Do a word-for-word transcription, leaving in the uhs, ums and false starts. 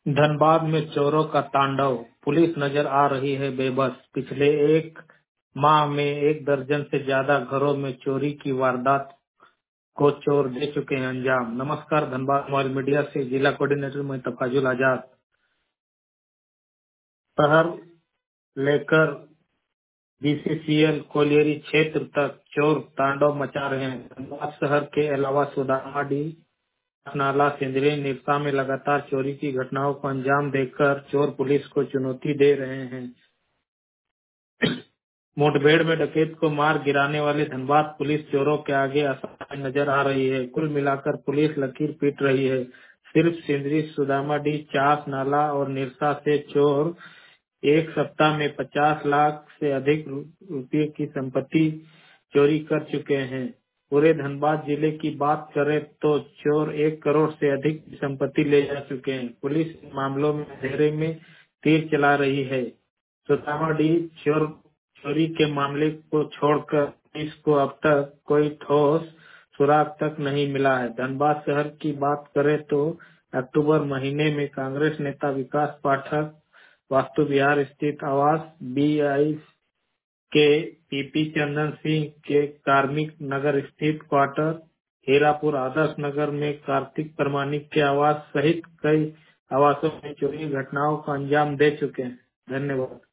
धनबाद में चोरों का तांडव, पुलिस नजर आ रही है बेबस। पिछले एक माह में एक दर्जन से ज्यादा घरों में चोरी की वारदात को चोर दे चुके हैं अंजाम। नमस्कार, धनबाद मोबाइल मीडिया से जिला कोऑर्डिनेटर में तफाजुल आजाद। शहर लेकर बीसीसीएल कोलियरी क्षेत्र तक चोर तांडव मचा रहे हैं। धनबाद शहर के अलावा सुदामाडी, नाला, सिंदरी, निरसा में लगातार चोरी की घटनाओं को अंजाम देकर चोर पुलिस को चुनौती दे रहे हैं। मुठभेड़ में डकैत को मार गिराने वाले धनबाद पुलिस चोरों के आगे असहाय नजर आ रही है। कुल मिलाकर पुलिस लकीर पीट रही है। सिर्फ सिंदरी, सुदामाडी, चास, नाला और निरसा से चोर एक सप्ताह में पचास लाख से अधिक रुपये की संपत्ति चोरी कर चुके हैं। पूरे धनबाद जिले की बात करें तो चोर एक करोड़ से अधिक की संपत्ति ले जा चुके हैं। पुलिस इन मामलों में अंधेरे में तीर चला रही है। सुदामाडी चोर चोरी के मामले को छोड़कर पुलिस को अब तक कोई ठोस सुराग तक नहीं मिला है। धनबाद शहर की बात करें तो अक्टूबर महीने में कांग्रेस नेता विकास पाठक वास्तु विहार स्थित आवास बी आई के पीपी चंदन सिंह के कार्मिक नगर स्थित क्वार्टर, हीरापुर आदर्श नगर में कार्तिक प्रमाणिक के आवास सहित कई आवासों में चोरी घटनाओं को अंजाम दे चुके हैं। धन्यवाद।